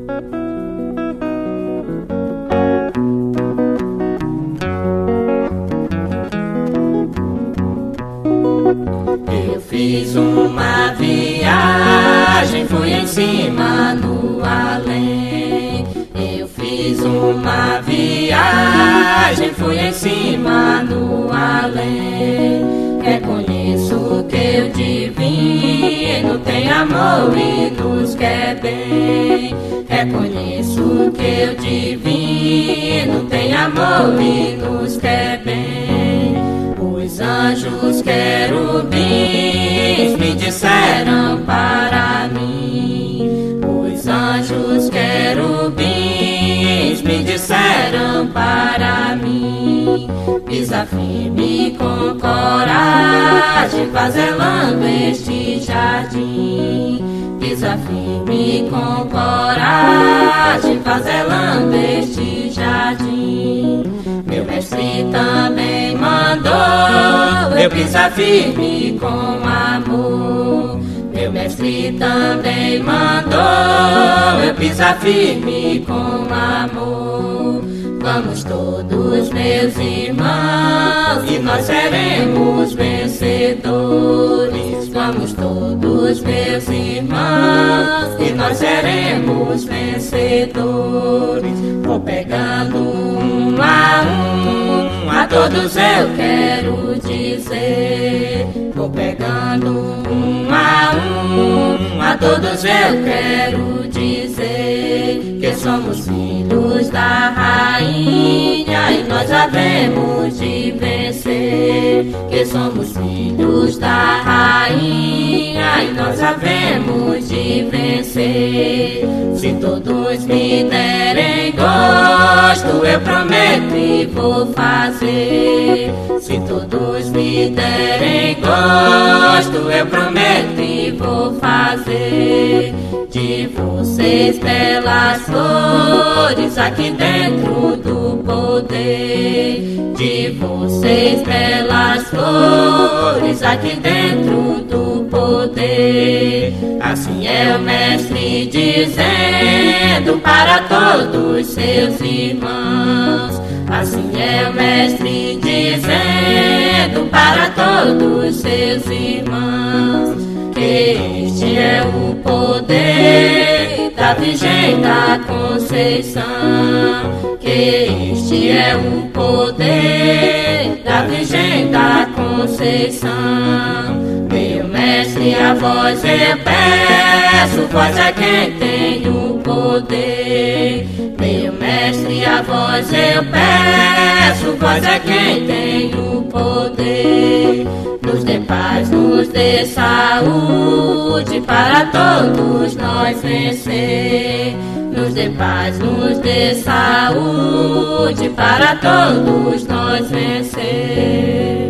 Eu fiz uma viagem, fui em cima no além. Eu fiz uma viagem, fui em cima no além. Reconheço que o divino tem amor e nos quer bem. Reconheço que o divino tem amor e nos quer bem. Os anjos querubins me disseram para mim. Os anjos querubins me disseram para mim. Pisa firme com coragem, vá zelando este jardim. Pisa firme com coragem, vá zelando este jardim. Meu mestre também mandou eu pisar firme com amor. Meu mestre também mandou eu pisar firme com amor. Vamos todos, meus irmãos, e nós seremos vencedores. Vamos todos, meus irmãos, e nós seremos vencedores. Vou pegando a todos eu quero dizer. Vou pegando a todos eu quero dizer que somos filhos da rainha e nós havemos de vencer. Que somos filhos da rainha e nós havemos de vencer. Se todos me derem gosto, eu prometo e vou fazer. Se todos me derem gosto, eu prometo e vou fazer. De vocês belas flores aqui dentro do poder. De vocês belas flores aqui dentro do poder. Assim é o mestre dizendo para todos seus irmãos. Assim é o mestre dizendo para todos seus irmãos. Que este é o poder da Virgem da Conceição. Que este é o poder da Virgem da Conceição. Meu mestre, a vós eu peço, vós é quem tem o poder. Meu mestre, a vós eu peço, vós é quem tem o poder. Nos dê paz, nos dê saúde para todos nós vencer. Nos dê paz, nos dê saúde para todos nós vencer.